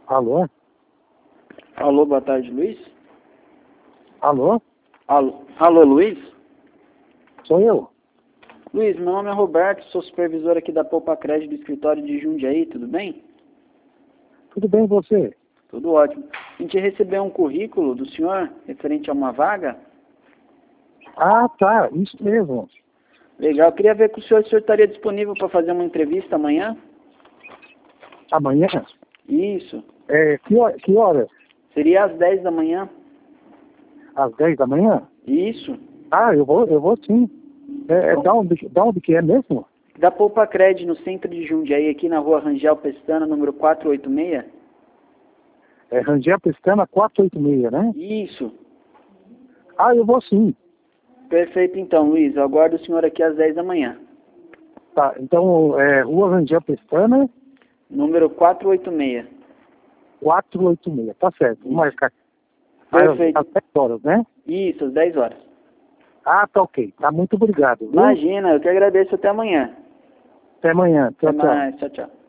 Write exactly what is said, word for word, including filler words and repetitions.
Alô? Alô, boa tarde, Luiz? Alô? Alô, alô, Luiz? Sou eu. Luiz, meu nome é Roberto, sou supervisor aqui da Poupa Crédito do escritório de Jundiaí, tudo bem? Tudo bem, e você? Tudo ótimo. A gente recebeu um currículo do senhor referente a uma vaga. Ah, tá, isso mesmo. Legal, eu queria ver com o senhor se o senhor estaria disponível para fazer uma entrevista amanhã. Amanhã? Isso. É, que, hora, que hora? Seria às dez da manhã. Às dez da manhã? Isso. Ah, eu vou, eu vou sim. É, é da, onde, da onde que é mesmo? Da Poupa Crédito, no centro de Jundiaí, aqui na rua Rangel Pestana, número quatrocentos e oitenta e seis. É Rangel Pestana quatrocentos e oitenta e seis, né? Isso. Ah, eu vou sim. Perfeito então, Luiz. Eu aguardo o senhor aqui às dez da manhã. Tá, então, é, Rua Rangel Pestana Número quatrocentos e oitenta e seis. quatrocentos e oitenta e seis, tá certo. Vou marcar. Perfeito. Às dez horas, né? Isso, às dez horas. Ah, tá ok. Tá, muito obrigado, viu? Imagina, eu que agradeço. Até amanhã. Até amanhã. Tchau, Até tchau. mais. Tchau, tchau.